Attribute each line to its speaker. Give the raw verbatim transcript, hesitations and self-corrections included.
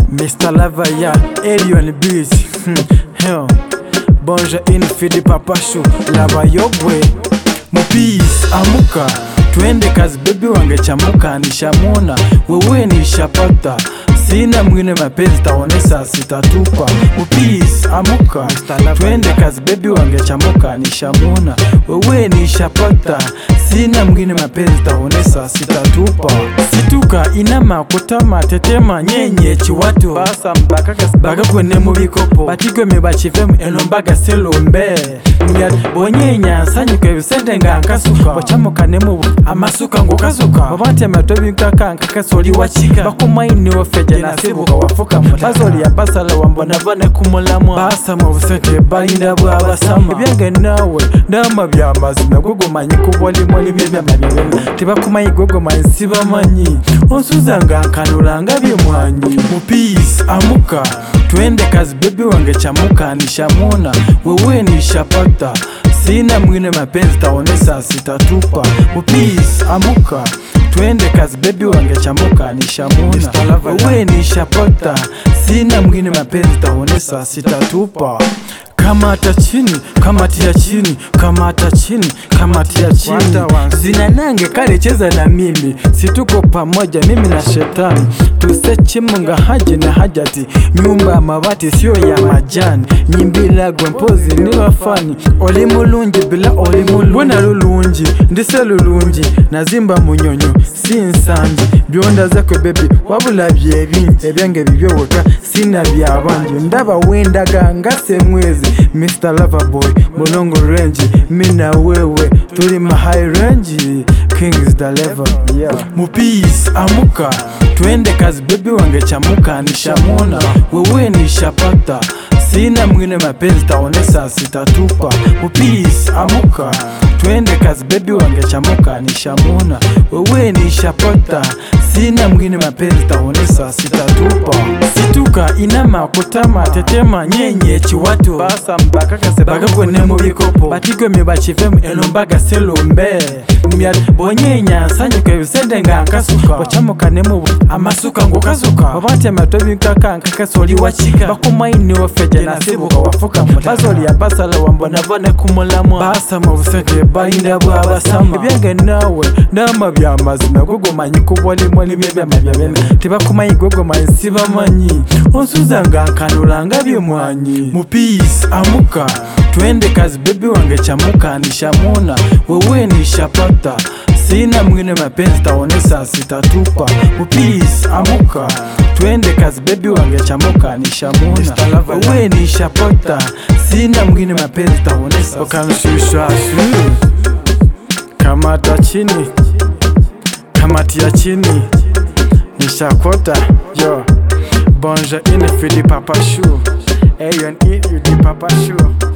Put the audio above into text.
Speaker 1: Mister Lover ya Alien Beats. Hell, bonja infidi papashu lava yogwe. Mupis amuka twende kazi baby wange chamuka nishamona wewe nishapata sina mwingine mapenzi taonesa sitatupa. Mupis amuka twende kazi baby wange chamuka nishamona wewe nishapata sina mwingine mapenzi taonesa sitatupa. Situka inama kutama tetema nyenye chiwatu basa mbaka kasbaga kwene mu bikopo batigwe mebachivemu enombaga selombe Miyad bonyenya sanyuka bisende nga nkasuka bachamuka nemu amasuka ngo kasuka babati amatobi nkaka nkaka soli wachika bakumaini ofeje nasibuka wafuka bazoli ya basala wambona bane kumulamwa basa mu busente balinda bwa basama ebyange nawe ndama byamazina gugumanyi kuboli moli byamabyenga tibakumayi gugumanyi sibamanyi onsuzanga nkanulanga byemwanyi. Mupis amuka twende kazi baby wange chamuka nishamona wewe nishapata sina mwingine mapenzi taonesa sitatupa. Mupis amuka twende kazi baby wange chamuka nishamona wewe nishapata sina mwingine mapenzi taonesa sitatupa. Kamata chini, kamati ya chini, kamata chini, kamati ya chini. Zina nange kare cheza na mimi, situko pamoja mimi na shetani. Tusechi munga haji na hajati, nyumba ya mabati sio ya majani. Nyimbila gwempozi ni wafani, oli mulungi bila oli mulungi. Wena lulungi, ndise lulungi, nazimba munyonyo, si insanji. Bionda zako baby, wabula biebi, ebyange bibyo waka, sina biabanji. Ndaba wenda gangase mwezi Mister Lover Boy, mulongo range, mina wewe, tuli ma high range, king is the level, yeah. Mupis amuka, twende kazi baby wange chamuka nishamona, wewe nishapata, sina mwingine mapenzi taonesa sitatupa. Mupis amuka, twende kazi baby wange chamuka nishamona, wewe nishapata, sina mwingine mapenzi taonesa sitatupa. Situka inama kutama tetema nyenye chiwatu basa mbaka kasbaga kwene mu bikopo batigwe mebachivemu enombaga selombe Miyad bonyenya sanyuka bisende nga nkasuka bachamuka nemu amasuka ngo kasuka babati amatobi nkaka nkaka soli wachika bakumaini ofeje nasibuka wafuka bazoli ya basala wambona bane kumulamwa basa mu busente balinda bwa basama ebyange nawe ndama byamazina gugumanyi kuboli moli byamabyenga tibakumayi gugumanyi sibamanyi onsuzanga nkanulanga byemwanyi. Mupis amuka twende kazi baby wange chamuka nishamona wewe nishapata sina mwingine mapenzi taonesa sitatupa. Mupis amuka twende kazi baby wange chamuka nishamona wewe nishapata sina mwingine mapenzi taonesa ukamshusha shu. Kamata chini, kamati ya chini nishakota yo. Bonja infidi papashu, Alien infidi papashu.